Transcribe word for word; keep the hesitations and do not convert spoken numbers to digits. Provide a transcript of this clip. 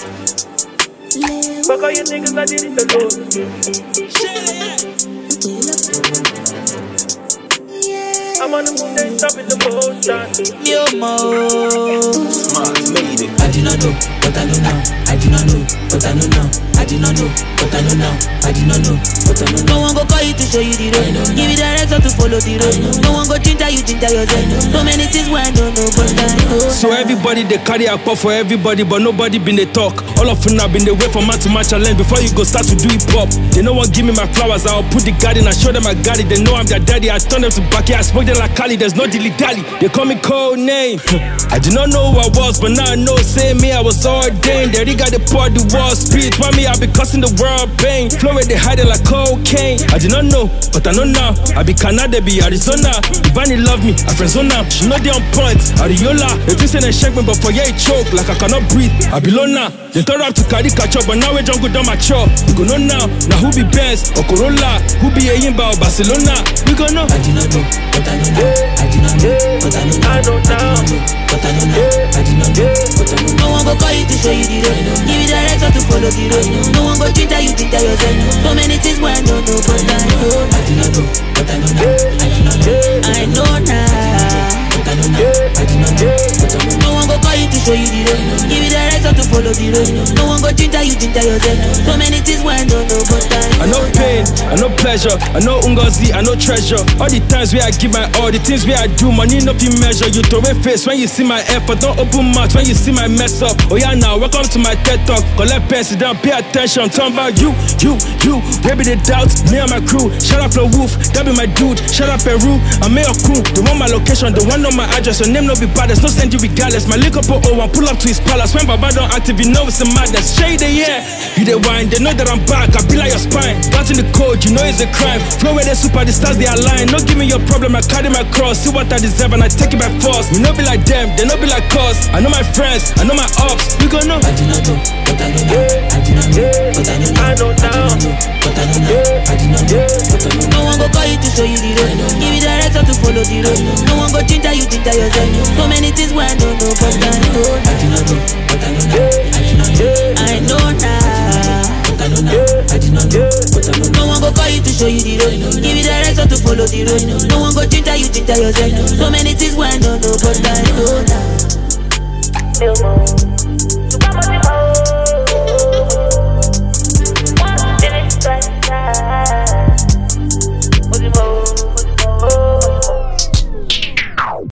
Fuck all you niggas, I did it alone. I'm on the move, they stop in the motion. Yo, mo. Smart, made it. I did not know, but I know now. I did not know, but I know now. I did not know, but I know now. I did not know, but I know now. No one go call you to show you the road. Give you direction to follow the road. No one go ginger you, ginger yourself. So many things where I don't know, but I know. So everybody they carry a pop for everybody, but nobody been they talk. All of them have been they wait for man to match challenge before you go start to do it pop. They no one give me my flowers, I'll put the garden, I show them I got it. They know I'm their daddy, I turn them to backy, I smoke them like Cali, there's no dilly dally. They call me code name. I did not know who I was, but now I know. Say me, I was ordained. They already got the part the wall speed. Why me, I be causing the world pain. Flow where they hide it like cocaine. I did not know, but I know now. I be Canada, be Arizona. Ibani love me, I friendzona. She know they on point. Ariola, they think say they shake me, but for yeah, it choke like I cannot breathe. I be low now. They turn up to carry catch up, but now we don't go down my chop. We go know now. Now who be Benz or Corolla? Who be Ayimba or Barcelona? We go know. I did not know, but I know now. I did not know, but I know now. I know now. But I know now. I did not know, but I know now. No one go call you to show you the road. Give you direction to follow the road. No one go ginger you, ginger yourself. So many things where I don't know, but I know. I did not know, but I know now. I did not know. I know now. But I know now. I did not know, but I know. No one go call you to show you the road. Give you direction to follow the road. No one go ginger you, ginger yourself. So many things where I don't know, but I know. I know pain, I know pleasure, I know ungozi, I know treasure. All the times where I give my all, the things where I do, money no fit measure. You throw away face when you see my effort, don't open mouth when you see my mess up. Oh yeah, now welcome to my TED Talk. Collect pen, sit down, pay attention. Talk about you, you, you. Baby the doubt, me and my crew. Shout out Flo Wolf, that be my dude. Shout out Peru, I'm your crew. They want my location, they want know my address. Your name no be bad, there's no send you regardless. My liquor po oh one, pull up to his palace. When Baba don't active, you know it's a madness. Shade the yeah, you the wine, they know that I'm back. I be like your spine, got in the code, you know it's a crime. Flow where they super, the stars they align. No give me your problem, I carry my cross. See what I deserve and I take it by force. We no be like them, they no be like us. I know my friends, I know my ops. We gon' know. I did not know, but I know now. I did not know, but I know now. I know now. But I know now. I did not know, but I know. No one go call you to show you the road. Give you direction to follow the road. No one go ginger you, ginger yourself. So many things where I don't know, but I know. I did not know, but I know now. I did not know. I know now. But I know now. I did not know, but I know. No one go call you to show you the road. Give you direction to follow the road. No one go ginger you, ginger yourself. So many things where I don't know, but I know now.